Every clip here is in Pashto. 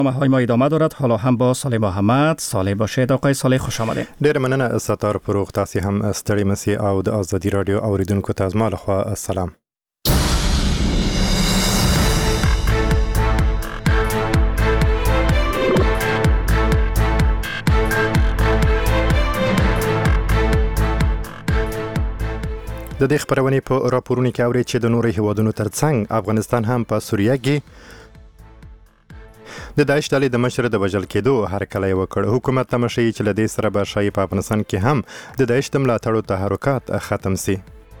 برنامه‌های ما ادامه دارد. حالا هم با صالح محمد. صالح باشید. آقای صالح خوش آمدید. ډیر مننه ستار فروغ. تاسو هم ستړي مسي او د ازادي رادیو اوریدونکو ته زما لخوا السلام. د دې خبرونې په راپورونو کې اوري چې د نورو هیوادونو ترڅنګ افغانستان هم په سوریه کې د داعش ډلې د مشر د وژل کېدو هرکلی وکړ. حکومت تماشي چې له دې سره به شایي په افغانستان کې هم د داعش د ملاتړو تحرکات ختم سي.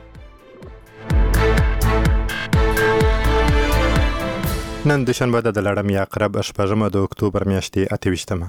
نن دوشنبه د لړم یا عقرب 8 د اکتوبر میاشتې 28.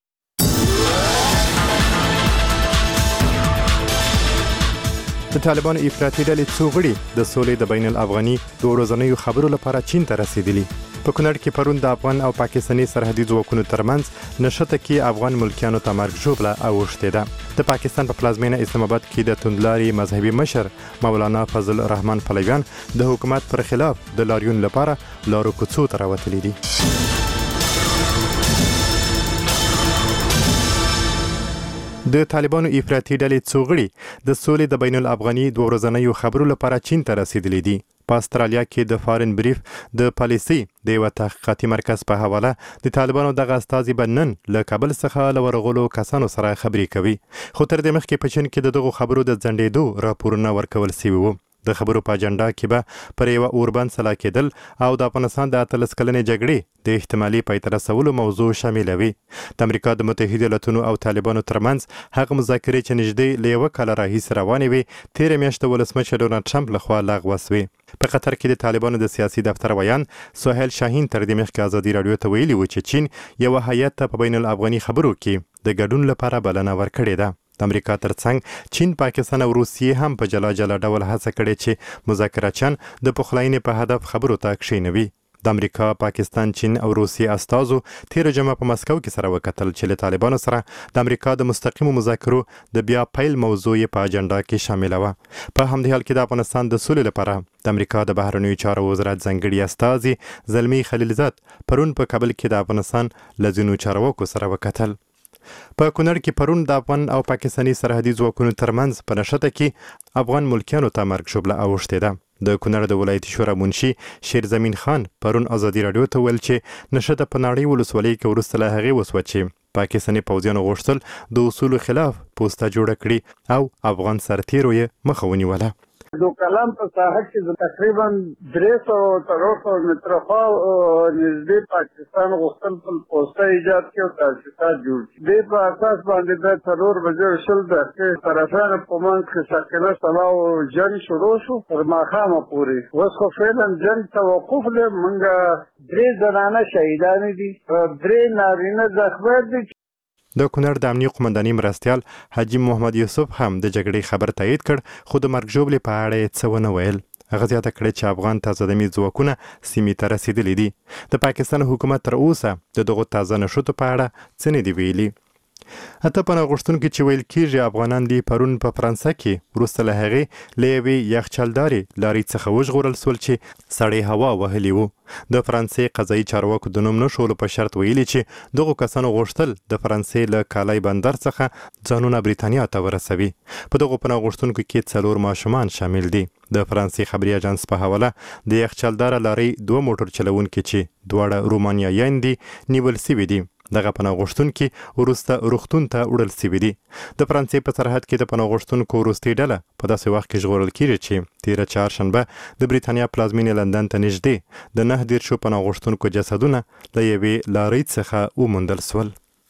د طالبانو افراطي ډلې څو غړي د سولې د بین الافغاني د ورځنیو خبرو لپاره چین ته رسیدلي. په کونړ کې پرون د افغان او پاکستاني سرحدي ځواکونو ترمنځ نښته کې افغان ملکیانو ته مرګ ژوبله اوښتې ده. د پاکستان په پلازمینه اسلام آباد کې د توندلاري مذهبي مشر مولانا فضل الرحمن پلویان د حکومت پر خلاف د لاریون لپاره لارو کوڅو ته راوتلي دي. د طالبانو افراطي ډلې څو غړي د سولې د بین الافغاني د ورځنیو خبرو لپاره چین ته رسیدلي دي. په استرالیا کې د فارن بریف د پالیسي د یو تحقیقاتي مرکز په حواله د طالبانو دغه استازي بنن له کابل څخه له ورغلو کسانو سره خبرې کوي. خو تر دې مخکې په چین کې دغه خبرو د ځنډېدو راپورونه ورکول شوي وو. د خبرو په اجنډا کې به پر یو اوربند سلا کېدل او د افغانستان د 13 کلنې جګړې د احتمالي پای ته رسولو موضوع شاملوي. د امریکا د متحده ایالاتونو او طالبانو ترمنځ هغه مذاکرې چې نږدې له یو کال راهیسې روانې وي تیر میاشت ولسمشر ډونالد ټرمپ لخوا لغوه شوې. په قطر کې د طالبانو د سیاسي دفتر ویان سهیل شاهین تر دې مخکې ازادي رادیو ته ویلي و چې چین یو هیات ته په بین الافغاني خبرو کې د ګډون لپاره بلنه ورکړې ده. د امریکا ترڅنګ چین، پاکستان او روسیې هم په جلا جلا ډول هڅه کړې چې مذاکراتچیان د پخلاینې په هدف خبرو ته کښینوي. د امریکا، پاکستان، چین او روسیې استازو تیر جمعه په مسکو کې سره وکتل چې له طالبانو سره د امریکا د مستقیمو مذاکرو د بیا پیل موضوع په اجنډا کې شامل و. په همدې حال کې د افغانستان د سولې لپاره د امریکا د بهرنیو چارو وزارت ځانګړي استازي زلمی خلیلزاد پرون په کابل کې د افغانستان له ځینو چارواکو سره وکتل. په کونړ کې پرون د افغان او پاکستاني سرحدي ځواکونو ترمنځ په نښته کې افغان ملکیانو ته مرګ ژوبله اوښتې ده. د کونړ د ولایتي شورا منشي شیر زمین خان پرون ازادي رادیو ته ویل چې نښته په ناړۍ ولسوالۍ کې وروسته له هغې وسوه چې پاکستاني پوځیانو غوښتل د اصولو خلاف پوسته جوړه کړي او افغان سرتیرو یې مخه ونیوله. دو کلام په ساحه کې تقریبا 300 تر 400 متره نږدې پاکستان غوښتل خپل پوسته ایجاد کړي او تاسیسات جوړ کړي. دې په اساس باندې د 4 بجې شل دقیقې طرفانو په منځ کې ساکنه سلا او جنګ شروع شو تر ماښامه پورې. اوس خو فعلا جنګ توقف دی. موږ 3 زنانه شهیدان دي، 3 نارینه زخمي دي. د کونړ د امنیه قومنداني مرستیال حاجي محمد یوسف هم د جګړې خبر تایید کړ، خو د مرګ ژوبلې په اړه یې څه ونه ویل. هغه زیاته کړې چې افغان تازه دمي ځواکونه سیمې ته رسېدلي دي. د پاکستان حکومت تر اوسه د دغو تازه نښتو په اړه څه نه دي ویلي. حتی په غوښتونکو چې ویل کېږي افغانان دي پرون په فرانسه کې وروسته له هغې له یوې یخچالدارې لارې څخه وژغورل سول چې سړې هوا وهلي وو. د فرانسې قضایي چارواکو د نوم نښولو په شرط ویلي چې دغو کسانو غوښتل د فرانسې له کالای بندر څخه ځانونه بریتانیا ته ورسوي. په دغو پناه غوښتونکو کې 4 ماشومان شامل دي. د فرانسې خبري اژانس په حواله د یخچالداره لارې 2 موټر چلونکي چې دواړه رومانیایان دي نیول سوي دي. دغه پناه غوښتونکي وروسته روغتون ته وړل سوي دي. د فرانسې په سرحد کې د پناه غوښتونکو وروستۍ ډله په داسې وخت کې ژغورل کېږي چې تېره چهارشنبه د بریتانیا پلازمینې لندن ته نږدې د 9 پناه غوښتونکو جسدونه له یوې لارۍ څخه وموندل سول.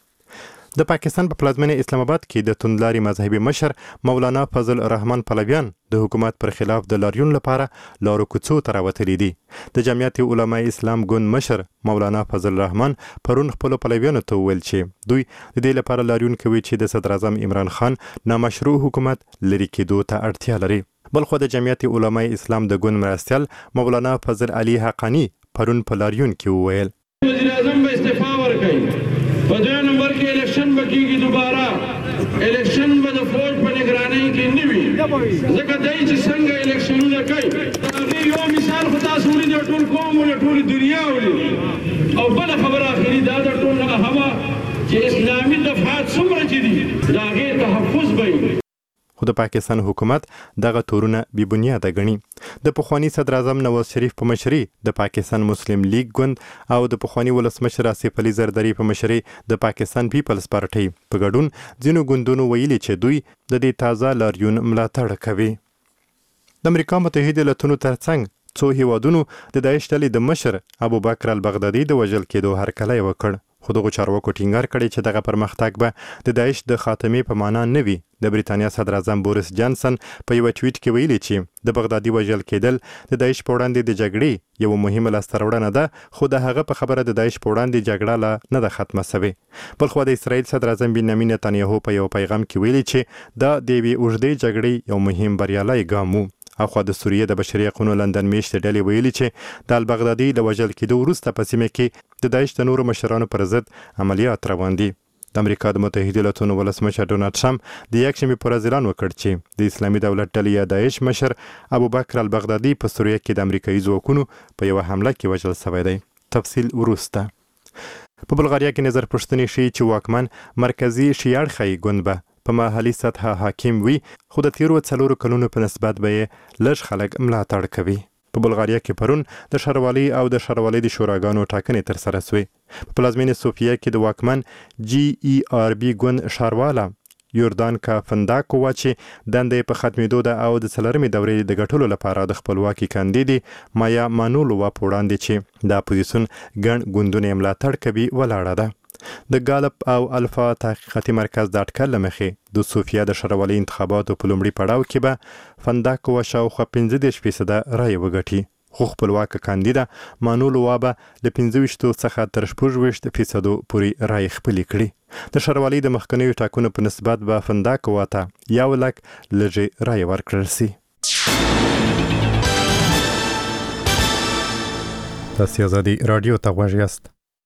د پاکستان په پلازمینه اسلام آباد کې د توندلاري مذهبي مشر مولانا فضل الرحمن پلویان د حکومت پر خلاف د لاریون لپاره لارو کوڅو ته راوتلي دي. د جمعیت علماء اسلام ګوند مشر مولانا فضل الرحمن پرون خپلو پلویانو ته وویل چې دوی د دې لپاره لاریون کوي چې د صدر اعظم عمران خان نامشروع حکومت لرې کېدو ته اړتیا لري. بلخو د جمعیت علماء اسلام د ګوند مرستیال مولانا فضل علي حقانی پرون په لاریون کې وویل وزیر اعظم به استعفا ورکړي. په 2 نمبر کې الیکشن بکیږي، دوباره الیکشن به د فوج په نگرانۍ کې نه وي، ځکه دای چې څنګه الیکشنونه کوي. دا یو مثال خو تاسو ولید له ټول قوم له ټول دنیا ولې او بل خبره اخري دا د ټول هوا چې اسلامي دفعات څومره چې دي د هغې تحفظ به خو د پاکستان حکومت دغه تورونه بې بنیاده ګڼي. د پخواني صدر اعظم نواز شریف په مشرۍ د پاکستان مسلم لیگ ګوند او د پخواني ولسمشر آصف علي زردري په مشرۍ د پاکستان پیپلز پارټۍ په ګډون ځینو ګوندونو ویلي چې دوی د دې تازه لاریون ملاتړ کوي. د امریکا متحده ایالاتونو ترڅنګ څو هیوادونو د داعش ډلې د مشر ابوبکر البغدادي د وژل کېدو هرکلی وکړ. خو دغو چارواکو ټینګار کړی چې دغه پرمختګ به د داعش د خاتمې په معنا نه وي. د بریتانیا صدر اعظم بوریس جانسن په یو ټویټ کې ویلي چې د بغدادي وژل کېدل د داعش په وړاندې د جګړې یو مهمه لاسته راوړنه ده، خو د هغه په خبره د داعش په وړاندې جګړه لا نه ده ختمه سوې. بلخوا د اسرائیل صدر اعظم بنیامین نتانیاهو په یو پیغام کې ویلي چې دا د یوې اوږدې جګړې یو مهم بریالی ګام و. اخوا د سوریې د بشري حقونو لندن میشتې ډلې ویلي چې د البغدادي د وژل کېدو وروسته په سیمه کې د داعش د نورو مشرانو پر ضد عملیات روان دي. د امریکا د متحده ایالاتونو ولسمشر ډونالډ ټرمپ د یکشنبې پر ورځ اعلان وکړ چې د اسلامي دولت ډلې یا داعش مشر ابوبکر البغدادي په سوریه کې د امریکایي ځواکونو په یوه حمله کې وژل شوی دی. تفصیل وروسته. په بلغاریا کې نظر پوښتنې ښیي چې واکمن مرکزي شیعه اړخی ګوند به په محلي سطحه حاکم وي، خو د تیرو 4 کلونو په نسبت به یې لږ خلک ملاتړ کوي. په بلغاریا کې پرون د ښاروالۍ او د ښاروالۍ د شوراګانو ټاکنې ترسره سوې. په پلازمینې سوفیا کې د واکمن GERB ګوند ښارواله یوردانکا فنداکووا چې دنده په ختمېدو ده او د 4مې دورې د ګټلو لپاره د خپلواکي کاندیدې مایا مانولووا په وړاندې چې د اپوزیسیون ګڼ ګوندونه یې ملاتړ کوي ولاړه ده. د ګالپ او الفا تحقیقاتي مرکز د اټکل له مخې د سوفیا د ښاروالۍ انتخاباتو په لومړي پړاو کې به فنداکووا شاوخوا 15% رایې وګټي، خو خپلواکه کاندیده مانولووا به له 25 څخه تر 26% پورې رایې خپلې کړي. د ښاروالۍ د مخکنیو ټاکنو په نسبت به فنداکووا ته 1 لک لږې رایې ورکړل سي. تاسې ازادي راډیو ته غوږ یاست.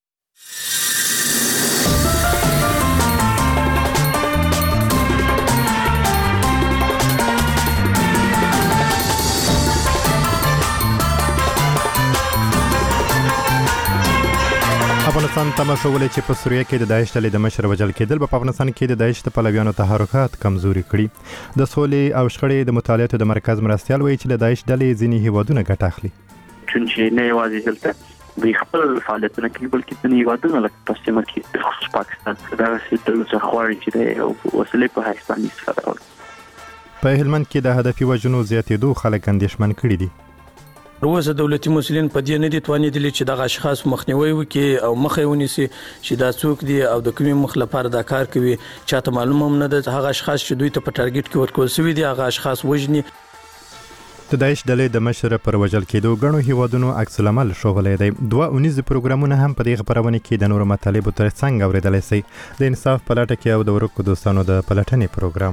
افغانستان تماشولې چې په سوریه کې د داعش ډلې د مشر وژل کېدل په افغانستان کې د داعش د پلویانو تحرکات کمزوري کړي. د سولې او شخړې د مطالعاتو د مرکز مرستیال وایي چې له داعش ډلې ځینې هیوادونه ګټه اخلي. چې نه یوازې دلته دوی خپل فعالیتونه کوي بلکې ځینې هیوادونه لکه په سیمه کې خصوص پاکستان دغه ډلو څخه غواړي چې د وسلې په حیث باندې استفاده وکړي. په هلمند کې د هدفي وژنو زیاتېدو خلک اندېښمن کړي دي. روزه دولتي مسؤلین په دې نه دي توانېدلي چې دغه اشخاص مخنیوي وکړي او مخه یې ونیسي چې دا څوک دي او د کومې مخ لپاره دا کار کوي. چاته معلومه هم نه ده هغه اشخاص چې دوی ته په ټارګټ کې ورکول شوي دي هغه اشخاص وژني. د داعش ډلې د مشر پر وژل کېدو ګڼو هیوادونو عکس العمل ښوولی دی. 2 اونیز پروګرامونه هم په دې خبرونه کې د نورو مطالبو ترڅنګ اورېدلی شئ. د انصاف په لټه کې او د ورکو دوستانو د پلټنې پروګرام.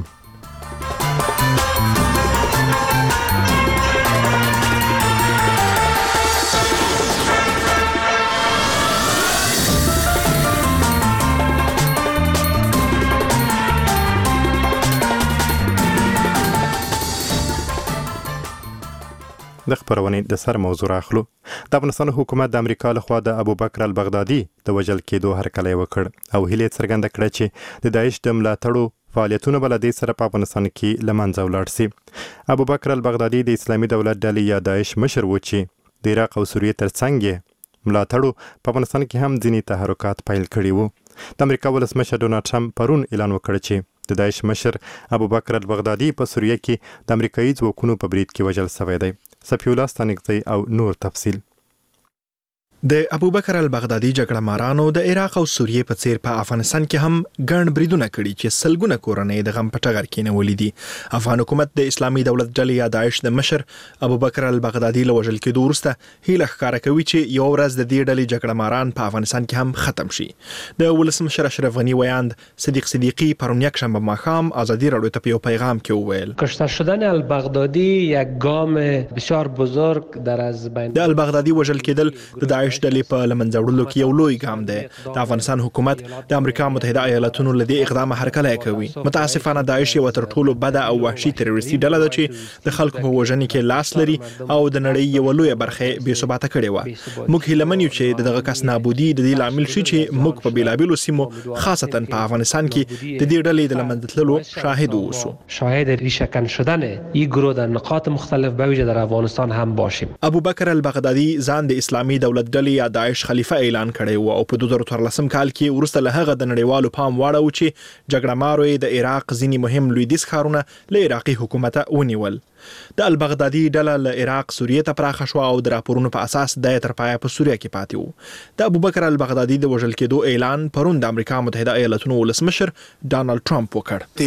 د خبرونې د سر موضوع اخلو. د افغانستان حکومت د امریکا لخوا د ابوبکر البغدادي د وژل کېدو هرکلی وکړ او هیله څرګنده کړه چې د داعش د ملاتړو فعالیتونه بل دې سره په افغانستان کې لمنځه ولاړ شي. ابوبکر البغدادي د اسلامي دولت ډلې یا داعش مشر و چې د عراق او سوریې ترڅنګ ملاتړو په افغانستان کې هم ځینې تحرکات پیل کړي وو. د امریکا ولسمشر ډونالډ ټرمپ پرون اعلان وکړ چې د داعش مشر ابوبکر البغدادي په سوریه کې د امریکایي ځواکونو په برید کې وژل شوی دی. صفی الله ستانکزی او نور تفصیل. د ابوبکر البغدادي جګړه مارانو د عراق او سوریې په څیر په افغانستان کې هم ګڼ بریدونه کړي چې سلګونه کورنۍ د غم په ټغر کې نیولې دي. افغان حکومت د اسلامي دولت ډلې یا داعش د مشر ابوبکر البغدادي له وژل کېدو وروسته هیله ښکاره کوي چې یو ورځ د دې ډلې جګړه ماران په افغانستان کې هم ختم شي. د ولسمشر اشرف غنی ویاند صدیق صدیقی پرون یکشنبه ماښام آزادی رادیو ته په یو پیغام کې وویل کشته شدن البغدادي یک گام بسیار بزرگ در از بین د البغدادي وژل کېدل د داعش داعش ډلې په لمنځه وړلو کې یو لوی ګام دی. د افغانستان حکومت د امریکا متحده ایالاتونو له دې اقدامه هرکلی کوي. متاسفانه داعش یو تر ټولو بده او وحشي تروریستي ډله ده چې د خلکو په وژنې کې لاس لري او د نړۍ یو لوی برخه بې ثباته کړې و. موږ هیله یو چې دغه کس نابودي د دې لامل شي چې موږ په بیلابیلو سیمو خاصتا په افغانستان کې د دې ډلې د لمنځه تللو شاهد اوسو. شاهد ریشه‌کن شدن این گروه در نقاط مختلف به ویژه در افغانستان هم باشیم. ابوبکر البغدادي ځان د اسلامي دولت ډلې یا داعش خلیفہ اعلان کړی و او په 2013 کال کې وروسته له هغه د نړیوالو پام واړو چې جګړه مارو د عراق ځینی مهم لویدیځ ښارونه له عراقي حکومت ونیول. د البغدادي ډله له عراق سوریې ته پراخه شو او د راپورونو په اساس د تر پایه په سوریه کې پاتې وو. د ابوبکر البغدادي د وژل کېدو اعلان پرون د امریکا متحده ایالاتونو ولسمشر ډانلډ ټرمپ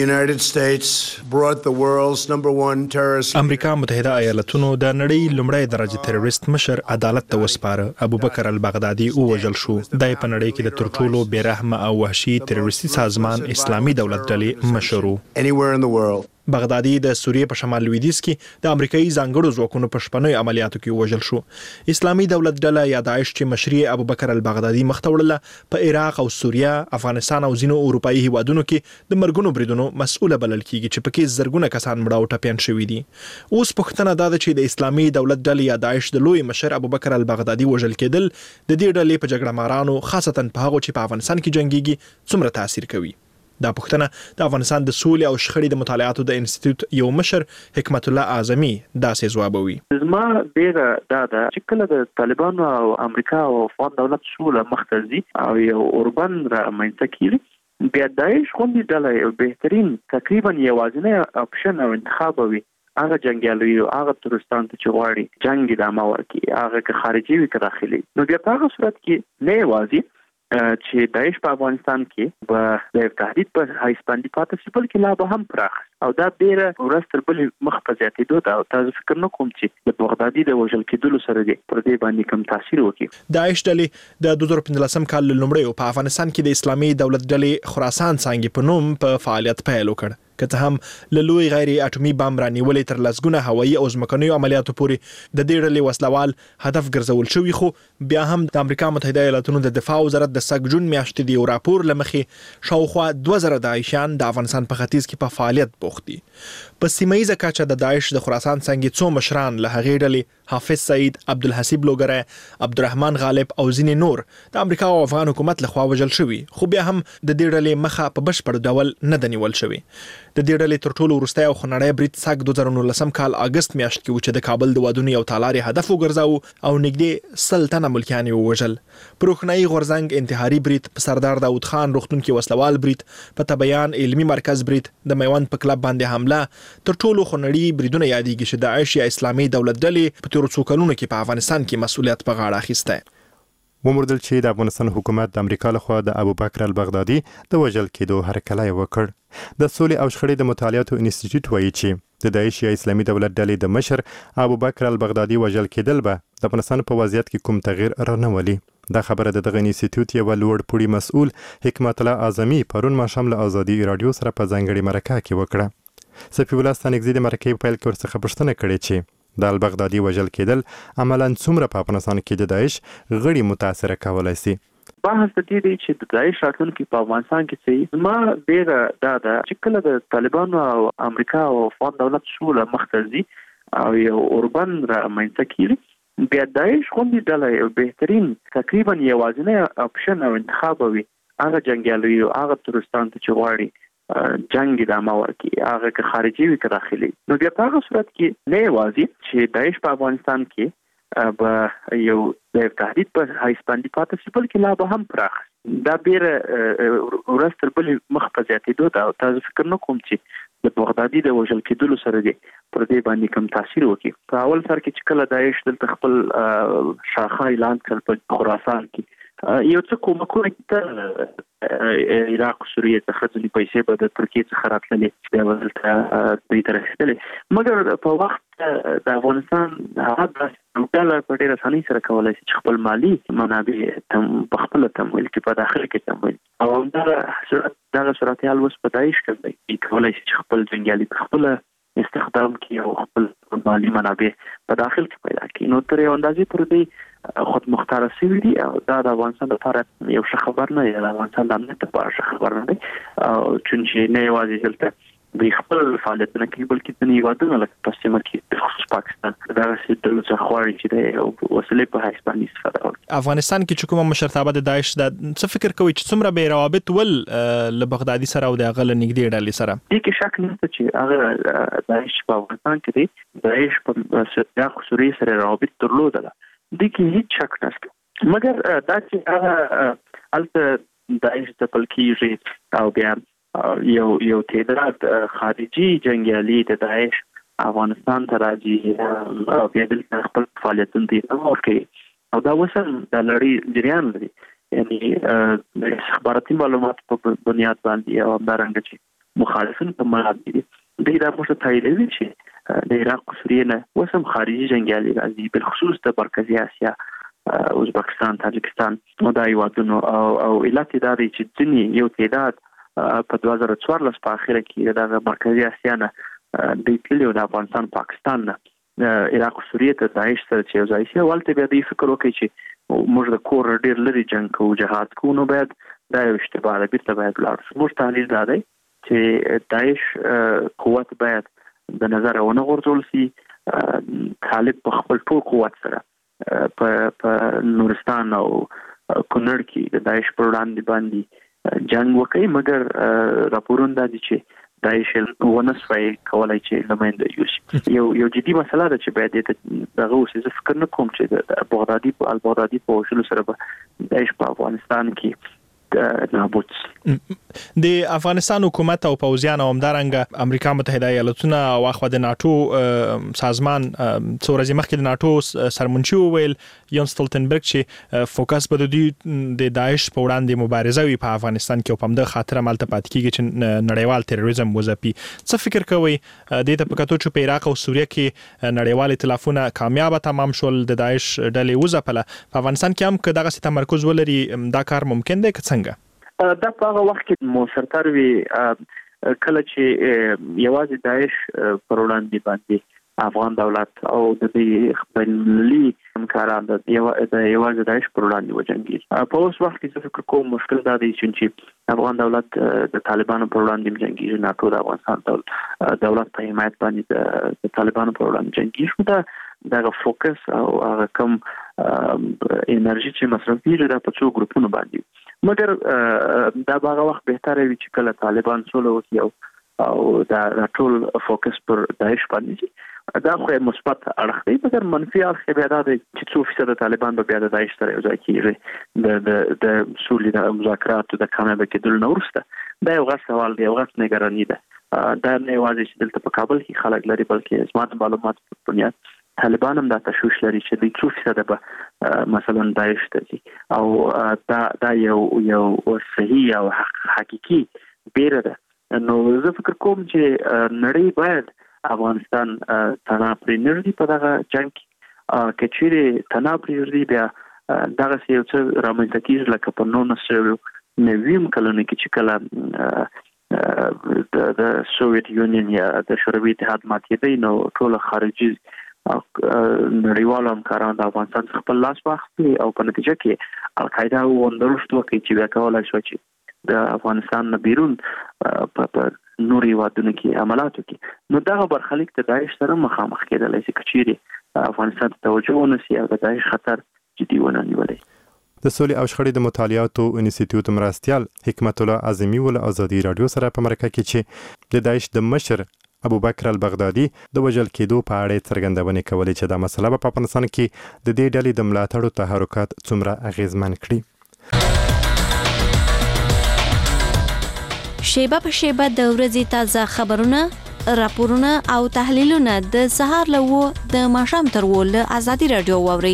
وکړ. امریکا متحده ایالاتونو د نړۍ لومړی درجه تروریست مشر عدالت ته وسپاره. ابوبکر البغدادي وژل شو. د په نړۍ کې د تر ټولو بیرحمه او وحشي تروریستي سازمان اسلامي دولت ډلې مشر وو. بغدادي د سوریې په شمال لویدیځ کې د امریکایي ځانګړو ځواکونو په شپنیو عملیاتو کې وژل شو. اسلامي دولت ډله یا داعش چې مشري ابوبکر البغدادي مخته وړله په عراق او سوریه، افغانستان او ځینو اروپایي هیوادونو کې د مرګونو بریدونو مسؤله بلل کیږي چې پکې زرګونه کسان مړه او ټپیان شوي دي. اوس پوښتنه دا ده چې د اسلامي دولت ډلې یا داعش د لوی مشر ابوبکر البغدادي وژل کېدل د دې ډلې په جګړه مارانو خاصتا په هغو چې په افغانستان کې جنگيږي څومره تاثیر کوي. دا پوښتنه د افغانستان د سولې او شخړې د مطالعاتو د انسټیټیوټ یو مشر حکمت الله اعظمي داسې ځوابوي. زما ډیره دا ده چې کله د طالبانو او امریکا او افغان دولت سوله مختزي او یو اوربن را منځته کیږي، بیا داعش غوندې ډله یو بهترین تقریبا یوازینی اپشن او انتخاب وي. هغه جنگیالي او هغه ترستان ته چې غواړي جنگ د امور کې هغه که خارجي وي که داخلي، نو بیا په هغه صورت کې نه یوازي چې داعش په افغانستان کې به د تهدید په حیث باندې پاتې شي، بلکې لا به هم پراخ او دا ډیره ورځ تر بلې مخ په زیاتېدو ده. او تاسو فکر نه کوم چې د بغدادي د وژل کېدلو سره دی پر دې باندې کوم تاثیر وکړي. داعش ډلې د 2015 کال لومړی په افغانستان کې د اسلامي دولت ډلې خراسان څانګې په نوم په فعالیت پیل وکړ. که څه هم له لوی غیر اټومي بم رانیولې تر لسګونه هوایي او ځمکنیو عملیاتو پورې د دې ډلې وسلوال هدف ګرځول شوي، خو بیا هم د امریکا متحده ایالاتونو د دفاع وزارت د سږ جون میاشتې د یو راپور له مخې شاوخوا 2000 داعشیان د افغانستان په ختیځ کې په فعالیت بوخت دي. په سیمه ییزه کچه د داعش د خراسان څنګه څو مشران له هغې ډلې حافظ سعید، عبدالحسیب لوګری، عبدالرحمن غالب او ځینې نور د امریکا او افغان حکومت لخوا وژل شوي، خو بیا هم د دې ډلې مخه په بشپړ ډول نه ده نیول شوې. د دې ډلې تر ټولو وروستی او خونړی برید سږ 2019 کال اگست میاشت کې و چې د کابل د وادونو یو تالارې هدف وګرځاوه او نږدې 100 تنه ملکیان یې ووژل. په روښنايي غورځنګ انتحاري برید، په سردار داود خان روغتون کې وسلوال برید، په تبیان علمي مرکز برید، د میوند په کلب باندې حمله تر ټولو خونړي بریدونه یادېږي چې داعش یا اسلامي دولت ډلې په تیرو څو کلونو کې په افغانستان کې مسؤلیت په غاړه اخیستی. وموندل چې د افغانستان حکومت د امریکا لخوا د ابوبکر البغدادي د وژل کېدو هرکلی وکړ. د سولې او شخړې د مطالعاتو انسټیټیوټ وایي چې د داعش یا اسلامي دولت ډلې د مشر ابوبکر البغدادي وژل کېدل به د افغانستان په وضعیت کې کوم تغییر رانولي. دا خبره د دغه انسټیټیوټ یو لوړ پوړي مسؤل حکمت الله اعظمي پرون ماښام له ازادي رادیو سره په ځانګړي مرکه کې وکړه. صفي الله ستانکزي د مرکې په پیل کې ورڅخه پوښتنه کړې چې د البغدادي وژل کېدل عملاً څومره په افغانستان کې د داعش غړي متاثره کولی شي. بحث د دې دی چې د داعش راتلونکي په افغانستان کې څه ما ډیره دا ده چې کله د طالبانو او امریکا او افغان دولت سوله مختزي او یو اوربن را منځته کیږي، بیا داعش غوندې ډله یو بهترین تقریبا یوازینی اپشن او انتخاب وي. هغه جنګیالي او هغه ترستان ته چې غواړي جنگ د امور کې هغه که خارجي وي که داخلي، نو بیا په هغه صورت کې نه یوازي چې داعش په افغانستان کې به یو د تهدید په حیث باندې پاتې شي، بلکې لا به هم پراخ. دا ډیره ورځ تر بلې مخ په زیاتېدو ده. او تاسو فکر نه کوم چې د بغدادي د وژل کېدلو سره دی پر دې باندې کوم تاثیر وکړي. په اول سر کې چې کله داعش دلته خپل شاخه اعلان کړ په خراسان کې یو څه کومکونه کېدل، عراق سوریې څخه ځینې پیسې به د ترکیې څخه راتللې چې بیا به دلته دوی ته رسېدلې، مګر په وخت د افغانستان هغه داسې ډله په ډېره اسانۍ سره کولی شي چې خپل مالي منابع په خپله تمویل کړي، په داخل کې تمویل، او دغه صورتحال اوس په داعش کې دی کولی شي چې خپل جنګیالي په خپله استخدام کړي او خپل مالی منابع په داخل کې پیدا کړي. نو تر یو اندازې پورې دی خود مختار شوي دي او دا د افغانستان لپاره یو ښه خبر نه دی، د افغانستان د امنیت لپاره ښه خبر نه دی، چونکې نه یوازې دلته دوی خپل فعالیتونه کوي بلکې ځینې هیوادونه لکه په سیمه کې د خصوص پاکستان دغسې ډلو څخه غواړي چې د وسلې په حیث باندې استفاده وکړي. افغانستان کې چې کومه مشرتابه د داعش ده، څه فکر کوي چې څومره به روابط ول له بغدادي سره او د هغه له نږدې ډلې سره؟ دې کې شک نشته چې هغه داعش په افغانستان کې دی، داعش په سوریې سره روابط درلودل، دې کې هیڅ شک نشته، مګر دا چې هغه هلته داعش ځپل کېږي او بیا یو تعداد خارجي جنګیالي د داعش افغانستان ته راځي او بیا دلته خپل فعالیتونه ادامه کوي او دا اوس هم د لړۍ جریان لري، یعنی د استخباراتي معلوماتو په بنیاد باندې او همدارنګه چې مخالفین په ملات دي دوی دا موږ ته تاییدوي چې د عراق او سوریې نه اوس هم خارجي جنګیالي راځي، بالخصوص د مرکزي اسیا، ازبکستان، تاجکستان او دا هیوادونو او علت دا دی چې ځینې یو تعداد په 2014 په اخره کې د مرکزي اسیا نه د تللی د افغانستان پاکستان نه عراق او سوریې ته داعش سره چې یو ځای شي، ولته بیا دوی فکر وکړي چې موږ د کور ډېر لري جنګ کوو، جهاد کوو، نو باید دا یو اشتباه ده، بیرته باید لاړ شو. موږ تحلیل دا دی چې داعش قوت باید د نظر ونه غورځول شي، طالب په خپل ټول قوت سره په نورستان او کونړ کې د داعش پر وړاندې باندې جنگ وکړي، مګر راپورونه دا دي چې داعش ونه سوی کولای چې لمنځه یوسي. یو جدي مسله ده چې باید دغه اوس زه فکر نه کوم چې د البغدادي په وشلو سره به داعش په افغانستان کې نابود. د افغانستان حکومت او پوځیان او همدارنګه امریکا متحده ایالاتونه او اخوا د ناتو سازمان څو ورځې مخکې د ناتو سرمنشي وویل یون سټولټنبرګ چې فوکس به د داعش په وړاندې مبارزه وي په افغانستان کې او په همدغه خاطر مالته پاتې کیږي چې نړیوال تروریزم وځپي. څه فکر کوئ د ته په کتو چې په عراق او سوریه کې نړیوال ائتلافونه کامیاب تمام شول، د داعش ډلې وځپله، په افغانستان کې هم که دغه تمرکز ولري دا کار ممکن دی که څنګه؟ دا په هغه وخت کې موثرتر وي کله چې یوازې داعش پر وړاندې باندې افغان دولت او د دې خپلملي همکاران د یوازې داعش پر وړاندې وجنګېږي. په اوس وخت کې فکر کوم مشکل دا دی چې افغان دولت د طالبانو پر وړاندې جنګېږي، ناتو د افغانستان دولت په حمایت باندې د طالبانو پر وړاندې جنګېږي. دا فوکس او هغه کم انرژي چې مصرف کیږي دا په څو ګروپونو باندې، مګر دا هغه وخت بهتره وي چې کله طالبان سوله وکړي او دا ټول فوکس پر داعش باندې دا خو مثبت اړخ دی، مګر منفي اړخ بیا دا دی چې 2% طالبان به بیا د داعش سره یو ځای کیږي د سولې د مذاکراتو د کامیاب کېدلو نه وروسته. دا یو غټ سوال دی، یو غټ نگرانی ده. دا نه یوازې چې دلته په کابل کې خلک لري بلکې زما د معلوماتو په بنیاد طالبان هم دا تشویش لري چې د 2% به مثلا داعش ته ځي او دا یو صحیح او حقیقي بیره ده. نو زه فکر کوم چې نړۍ باید افغانستان تنها پرې نږدي په دغه جنګ کې، که چیرې تنها پرې نږدي بیا دغسې یو څه رامنځته کېږي لکه په 1990 کلونو کې چې کله د سوویت یونین یا د شوروي اتحاد ماتېدی، نو ټول خارجي نړیوالو همکارانو د افغانستان څخه خپل لاس واخیستی او په نتیجه کې القاعده وندرشت وکړي چې بیا کولی شوه چې د افغانستان نه بیرون په نورو هیوادونو کې عملات وکړي. نو دغه برخلیک د داعش سره مخامخ کېدلی شي که چیرې افغانستان ته توجه ونه شي او د داعش خطر جدي ونه نیولی. د سولې او شخړې د مطالعاتو انسټیټیوټ مرستیال حکمت الله اعظمي ول ازادي رادیو سره په مرکه کې چې د داعش د مشر ابوبکر البغدادي د وژل کېدو په اړه څرګندونې کولې چې دا مسله په افغانستان کې د دې ډلې د ملاتړو تحرکات څومره اغیزمن کړي. شیبه په شیبه د ورځې تازه خبرونه، راپورونه او تحلیلونه د سهار له 9 د ماښام تر 10 له ازادي رادیو واورئ.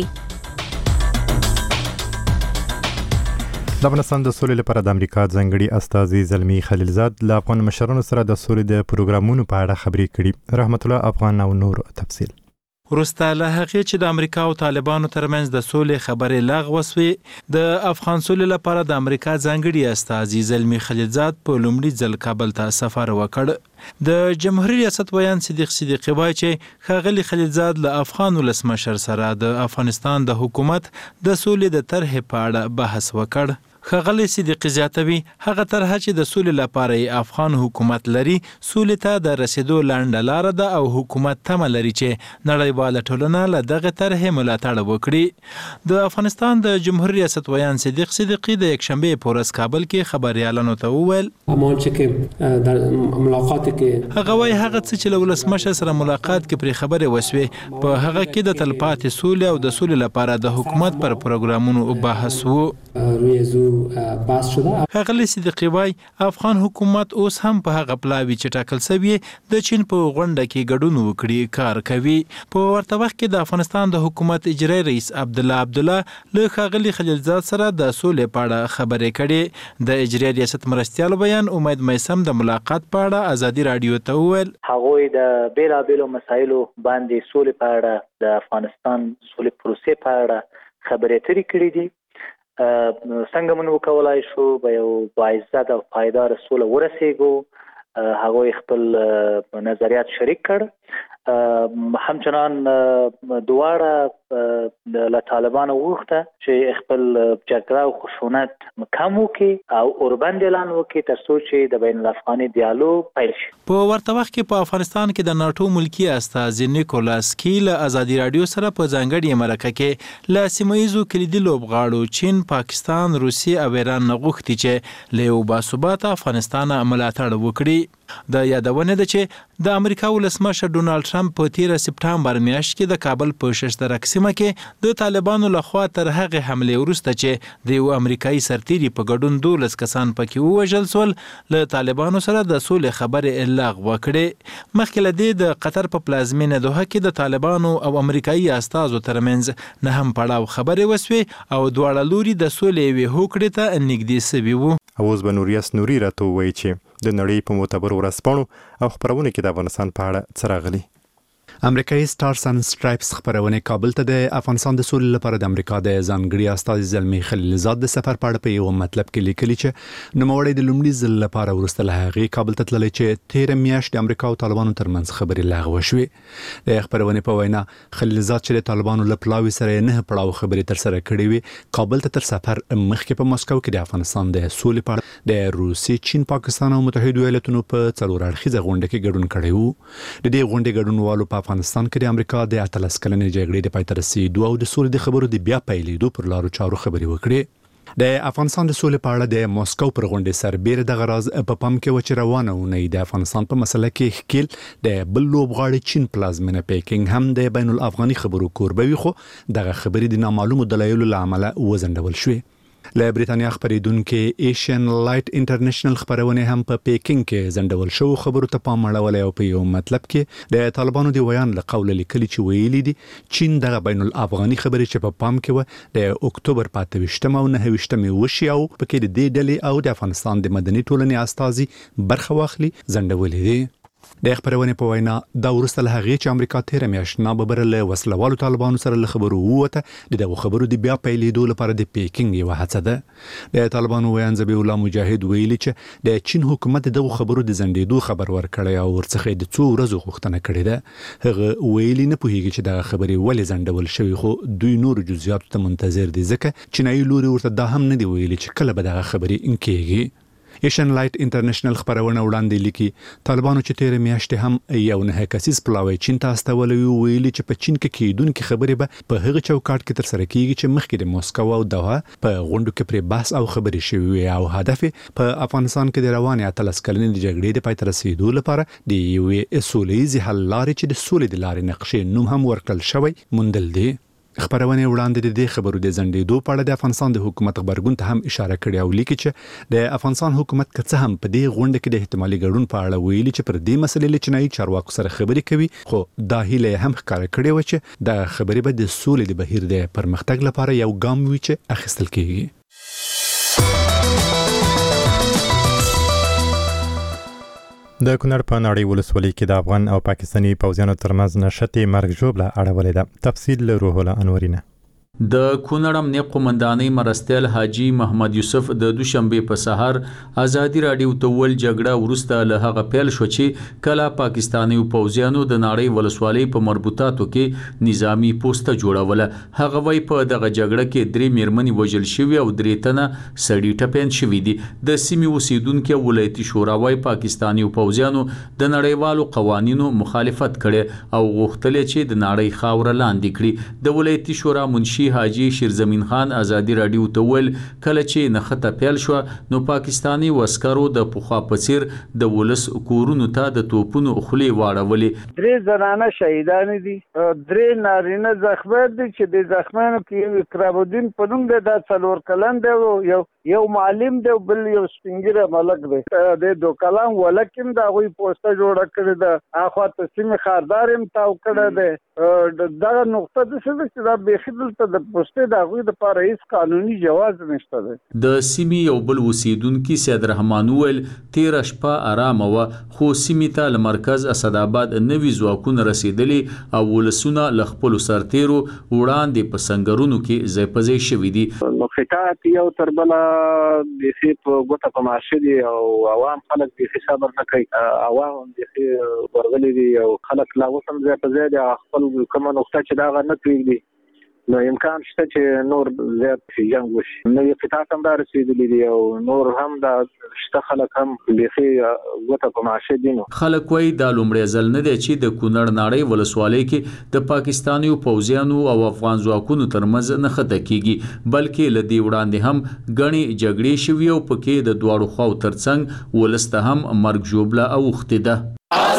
د افغانستان د سولې لپاره د امریکا ځانګړي استازي زلمی خلیلزاد له افغان مشرانو سره د سولې د پروګرامونو په اړه خبرې کړي. رحمت الله افغان او نور تفصیل. وروسته له هغې چې د امریکا او طالبانو ترمنځ د سولې خبرې لغوه شوې، د افغان سولې لپاره د امریکا ځانګړي استازي زلمي خلیلزاد په لومړي ځل کابل ته سفر وکړ. د جمهوریت ریاست ویان صدیق صدیقی وایي چې ښاغلي خلیلزاد له افغان ولسمشر سره د افغانستان د حکومت د سولې د طرحې په اړه بحث وکړ. ښاغلي صدیقی زیاتوي هغه طرحه چې د سولې لپاره افغان حکومت لري سولې ته د رسیدو لنډه لاره ده او حکومت تمه لري چې نړیواله ټولنه له دغه طرحې ملاتړ وکړي. د افغانستان د جمهوریت ریاست ویان صدیق صدیقی د یکشنبې په ورځ کابل کې خبریالانو ته وویل هغه وایي هغه څه چې له ولسمشر سره ملاقات کې پرې خبرې وسوې په هغه کې د تلپاتې سولې او د سولې لپاره د حکومت پر پروګرامونو بحث وو. بحث شده. ښاغلي صدیقی وایي افغان حکومت اوس هم په هغه پلاوي چې ټاکل شوی د چین په غونډه کې ګډون وکړي کار کوي. په ورته وخت کې د افغانستان د حکومت اجرایي رئیس عبدالله له ښاغلي خلیلزاد سره د سولې په اړه خبرې کړې. د اجرایي ریاست مرستیال بیان امید میسم د ملاقات په اړه ازادي رادیو ته وویل هغوی د بیلابیلو مسایلو باندې سولې په اړه د افغانستان سولې پروسې په اړه خبرې اترې کړې دي. څنګه موږ وکولای شو به یو باعزت او پایدار سوله ورسېږو. هغوی خپل نظریات شریک کړ. همچنان دواړه له طالبانو وغوښته چې خپل جګړه او خشونت کم وکړي او اوربند اعلان وکړي تر څو چې د بین الافغاني دیالوګ پیل شي. په ورته وخت کې په افغانستان کې د ناتو ملکی استازي نیکولاس کی له ازادي رادیو سره په ځانګړي مرکه کې له سیمایي کلیدي لوبغاړو چین، پاکستان، روسیې او ایران نه غوښتي چې له یو باثباته افغانستان ملاتړ وکړي. د یادونه ده چې د امریکا ولسمشر ډونالډ ټرمپ په 13 سپټمبر میاشت کې د کابل په ششترک سیمه کې د طالبانو لخوا تر هغه حمله وروسته چې د یو امریکایي سرتیري په ګډون 12 کسان پکې ووژل شول له طالبانو سره د سولې خبرې لغوه کړې. مخکې له دې د قطر په پلازمینه دوحه کې د طالبانو او امریکایي استازو ترمنځ نه هم پړاو خبرې وسوې او دواړه لوري د سولې یوې هوکړې ته نږدې سوي وو. اوس به نوریاس نوري راته ووایي چې د نړۍ په معتبرو ورځپاڼو او خپرونو کې د افغانستان په اړه څه راغلي. امریکایي سټارز اند سټرایپس خبرونه کابل ته د افغانستان د سولې لپاره د امریکا د ځانګړي استازي زلمي خلیلزاد د سفر په اړه په یو مطلب کې لیکلي چې نوموړی د لومړي ځل لپاره وروسته له هغې کابل ته تللی چې 13 میاشت د امریکا او طالبانو ترمنځ خبرې لغوه شوې. د خبرونه په وینا خلیلزاد چې د طالبانو له پلاوي سره نه پړاو خبرې تر سره کړې وي کابل ته تر سفر مخکې په مسکو کې د افغانستان د سولې په اړه د روسي، چین، پاکستان او متحده ایالاتونو په څلور اړخیزه غونډه کې ګډون کړی وو. د دې غونډې ګډونوالو په افغانستان کې د امریکا د 18 کلنې جګړې د پای ته رسیدو او د سولې د خبرو د بیا پیلېدو پر لارو چارو خبرې وکړې. د افغانستان د سولې په اړه د مسکو پر غونډې سربېره د غراز په پام کې و چې روانه ونې د افغانستان په مسله کې ښکیل د بل لوبغاړي چین پلازمینه پیکینګ هم د بین الافغاني خبرو کوربه وي خو دغه خبرې د نامعلومو دلایلو له امله وځنډول شوې. له بریتانیا خبرېدونکو ایشین لایټ انټرنیشنل خبرونه هم په پیکینګ کې ځنډول شو خبرو ته پام اړولی او په یو مطلب کې د طالبانو د ویان له قوله لیکلي چې ویلي دي چین دغه بین الافغاني خبرې چې په پام کې و د اکتوبر 28 او 29 وشي او پکې د دې ډلې او د افغانستان د مدني ټولنې استازي برخه واخلي ځنډولې دي. د خبرونه په وینا دا وروسته له هغې چې امریکا 13 میاشت ناببره له وسلوالو طالبانو سره له خبرو ووته د دغو خبرو د بیا پیلېدو لپاره د پیکینګ یوه هڅه ده. د طالبانو ویان ذبیح الله مجاهد ویلي چې د چین حکومت دغو خبرو د ځنډېدو خبر ورکړی او ورڅخه د څو ورځو غوښتنه کړې ده. هغه ویلي نه پوهیږي چې دغه خبرې ولې ځنډول شوي خو دوی نورو جزئیاتو ته منتظر دي ځکه چینایي لوري ورته دا هم نه دی ویلي چې کله به دغه خبرې کېږي. ایشین لایټ انټرنیشنل خبرونه وړاندې لیکي طالبانو چې 13 میاشتې هم یو نه کسیز پلاوی چین ته استولی ویلي چې په چین کې کېدونکې خبرې به په هغه چوکاټ کې تر سره کېږي چې مخکې د مسکو او دوحه په غونډو کې پرې بحث او خبرې شوي وي او هدف په افغانستان کې د روانې 18 کلنې جګړې د پای ته رسېدو لپاره د یوې سوله ییزې حل لارې چې د سولې د لارې نقشې نوم هم ورکړل شوی موندل دي. خبرونه وړاندې د دې خبرو د ځنډېدو په اړه د افغانستان د حکومت غبرګون ته هم اشاره کړې او لیکي چې د افغانستان حکومت که څه هم په دې غونډه کې د احتمالي ګډون په اړه ویلي چې پر دې مسلې له چینایي چارواکو سره خبرې کوي خو دا هیله هم ښکاره کړې وه چې د خبرې به د سولې د بهیر د پرمختګ لپاره یو ګام وي چې اخیستل کېږي. د کونړ په ناړۍ ولسوالۍ کې د افغان او پاکستاني پوځیانو ترمنځ نښتې مرګ ژوبله اړولې ده. تفصیل له روح الله انورینه. د کونړ امنیه قومندانۍ مرستیال حاجی محمد یوسف د دوشنبه په سحر ازادي رادیو ته ول جګړه ورسته له هغه پیل شو چې کله پاکستاني پوځیانو د ناړۍ ولسوالۍ په مربوطاتو کې نظامی پوسټه جوړوله. هغه وای په دغه جګړه کې 3 میرمنې وژل شوې او 3 تنه سړي ټپین شوې دي. د سیمې اوسیدونکو ولایتي شورا وای پاکستاني پوځیانو د نړیوالو قوانینو مخالفت کړي او غوښتل چې د ناړۍ خاور لاندې کړي. د ولایتي شورا منشي حاجی شیرزمین خان ازادي رادیو ته ول کله چې نخته پیل شو نو پاکستانی وسکرو د پوخا پڅیر د ولس کورونو ته د توپونو خولې واړولې. 3 زنانه شهیدان دي، 3 نارینه زخمیان دي چې د زخمیانو کې اکرام الدین په نوم د 4 کلن دی، یو معلم دی، بل یو سپینګره ملک دی. د 2 کلن ولکم دا غوي پوسټه جوړه کړې ده، اخوا تسلیم خاردارم تاو کړه ده. دا نقطه د څه چې دا بخیدل ته د پوسټه دا غوي د پاره هیڅ قانوني جواز نشته ده. د سیمې یو بل اوسیدونکو سید رحمان ول 13 شپه آرام و خو سیمې ته مرکز اسداباد نوي ځواکونه رسیدلې او ولسونه لخپل سرتیرو وړاندې په سنگرونو کې ځای په ځای شوې دي. نو خطات یو تربله د سی په ګوته په مارشدي او عوام خلک د صبر نه کوي، عوام د سی ورغلي دي او خلک لا وسم ځای په ځای د خپل کومه نقطه چې دا غنه کوي نو امکان شته چې نور زیات جنگ وشي. نو یو قطعات هم دا رسیدلی دي او نور هم دا شته خلک هم بيخي غوته په معاشه دي. خلک وایي دا لومړی ځل نه دی چې د کونړ ناړۍ ولسوالۍ کې د پاکستاني پوځیانو او افغان ځواکونو ترمنځ نښته کیږي، بلکې له دې وړاندې هم غني جګړې شوې او پکې د دواړو خواو ترڅنګ ولسته هم مرګ ژوبله اوښتې ده.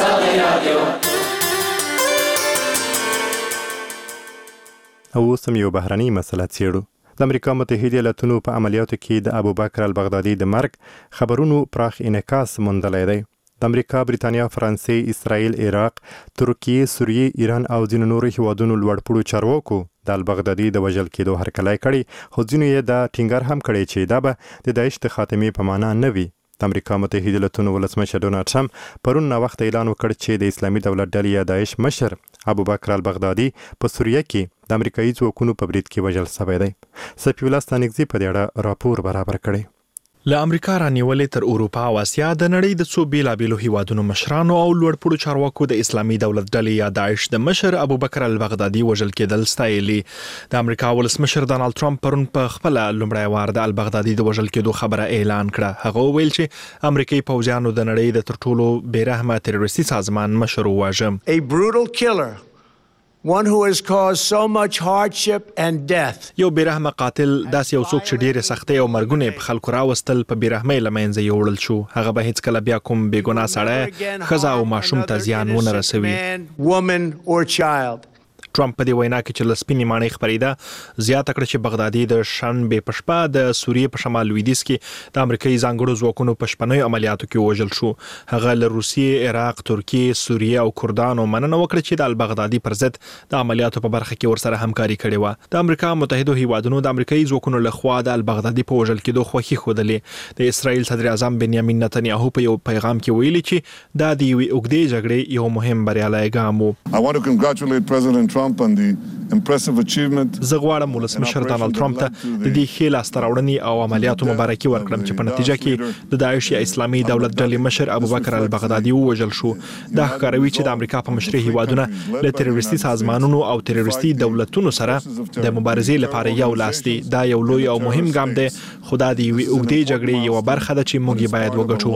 او اوس هم یو بهرنۍ مسله څېړو. د امریکا متحده ایالاتونو په عملیاتو کې د ابوبکر البغدادي د مرګ خبرونو پراخ انعکاس موندلی دی. د امریکا، بریتانیا، فرانسې، اسرائیل، عراق، ترکیې، سوریې، ایران او ځینو نورو هیوادونو لوړپوړو چارواکو د البغدادي د وژل کېدو هرکلی کړی، خو ځینو یې دا ټینګار هم کړی چې دا به د داعش د خاتمې په معنا نه وي. د امریکا متحده ایالاتونو ولسمشر ډونالډ ټرمپ پرون ناوخته اعلان وکړ چې د اسلامي دولت ډلې یا داعش مشر ابوبکر البغدادي په سوریه کې د امریکایي ځواکونو په برید کې وژل شوی دی. سفی الله ستانکزي په دې اړه راپور برابر کړی. له امریکا رانیولې تر اروپا او اسیا د نړۍ د څو بیلابیلو هیوادونو مشرانو او لوړپوړو چارواکو د اسلامي دولت ډلې یا داعش د مشر ابوبکر البغدادي وژل کېدل ستایلي. د امریکا ولسمشر ډونالډ ټرمپ پرون په خپل لومړی وار د البغدادي د وژل کېدو خبره اعلان کړه. هغه ویل چې امریکایي پوځیانو د نړۍ د تر ټولو بیرحمه تروریستي سازمان مشر وواژه. A brutal killer, one who has caused so much hardship and death. یو بیرحمه قاتل داسې یو څوک چې ډېرې سختۍ او مرګونه په خلکو راوستل په بیرحمۍ له منځه یوړل شو. هغه به هیڅکله بیا کوم بېګناه سړی، ښځه او ماشوم ته زیان ونه رسوي. Woman or child. ټرمپ په دې وینا کې چې لسپینې ماڼۍ خبرېده زیاته کړه چې بغدادي د شنبې په شپه د سوریې په شمال لویدیځ کې د امریکایي ځانګړو ځواکونو په شپنیو عملیاتو کې وژل شو. هغه له روسیې، عراق، ترکیې، سوریې او کردانو مننه وکړه چې د البغدادي پر ضد د عملیاتو په برخه کې ورسره همکاري کړې وه. د امریکا متحده هیوادونو د امریکایي ځواکونو لخوا د البغدادي په وژل کېدو خوښي ښودلې. د اسرائیل صدر اعظم بنیامین نتنیاهو په یو پیغام کې ویلي چې دا د یوې اوږدې جګړې یو مهم بریالی ګام و. I want to congratulate President Trump on the impressive achievement. زه غواړم ولسمشر ډونالډ ټرمپ ته د دې ښې لاسته راوړنې او عملیاتو مبارکي ورکړم چې په نتیجه کې د داعش یا اسلامي دولت ډلې مشر ابوبکر البغدادي ووژل شو. دا ښکاروي چې د امریکا په مشرۍ هیوادونه له تروریستي سازمانونو او تروریستي دولتونو سره د مبارزې لپاره یو لاس دي. دا یو لوی او مهم ګام دی، خو دا د یوې اوږدې جګړې یوه برخه ده چې موږ یې باید وګټو.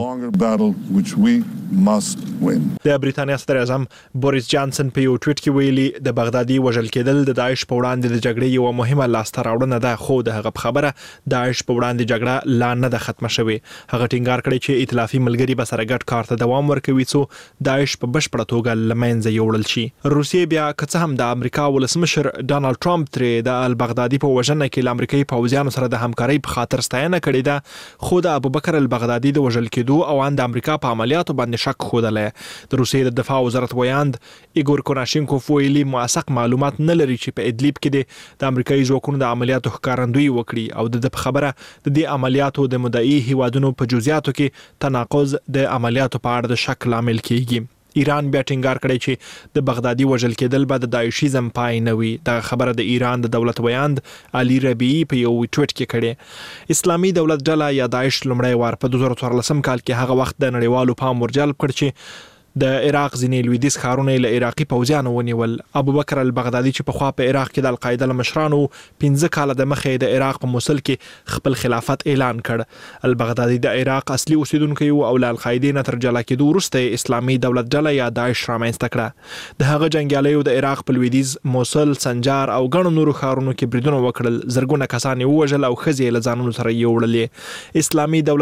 د بریتانیا صدر اعظم بوریس جانسن په یو ټویټ کې ویلي د بغدادي وژل کېدل د داعش په وړاندې د جګړې یوه مهمه لاسته راوړنه ده، خو د هغه په خبره داعش په وړاندې جګړه لا نه ده ختمه شوې. هغه ټینګار کړی چې ائتلافي ملګري به سره ګډ کار ته دوام ورکوي څو داعش په بشپړه توګه له منځه یوړل شي. روسیې بیا که څه هم د امریکا ولسمشر ډونالډ ټرمپ ترې د البغدادي په وژنه کې له امریکایي پوځیانو سره د همکارۍ په خاطر ستاینه کړې ده، خو د ابوبکر البغدادي د وژل کېدو او ان د امریکا په عملیاتو باندې شک ښودلی. د روسیې د دفاع وزارت ویاند ایګور کوناشینکوف ویلي مؤثق دقیق معلومات نه لري چې په ادلیب کې د امریکایي ځواکونو د عملیاتو ښکارندویي وکړي او د خبره د دې عملیاتو د مدعي هیوادونو په جزئیاتو کې تناقض د عملیاتو په اړه د شک لامل کیږي. ایران بیا ټینګار کړی چې د بغدادي وژل کېدل به د داعشیزم پای نه وي. دغه خبره د ایران د دولت ویاند علي ربیعي په یو ټویټ کې کړې. اسلامي دولت ډله یا داعش لومړی وار په 2014 کال کې هغه وخت د نړیوالو پام ورجلب کړ چې د عراق ځینې لویدیځ ښارونه له عراقي پوځیانو ونیول. ابوبکر البغدادي چې پخوا په عراق کې د القاعده له مشرانو 15 کاله د مخې د عراق په موصل کې خپل خلافت اعلان کړ. البغدادي د عراق اصلي اوسیدونکی او له القاعده نه تر جلا کېدو وروسته اسلامي دولت ډله یا داعش رامنځته کړه. د هغه جنگیالیو د عراق په لویدیځ موصل، سنجار او ګڼو نورو ښارونو کې بریدونه وکړل. زرګونه کسان یې ووژل او ښځې له ځانونو سره یې وړلې. اسلامي دولت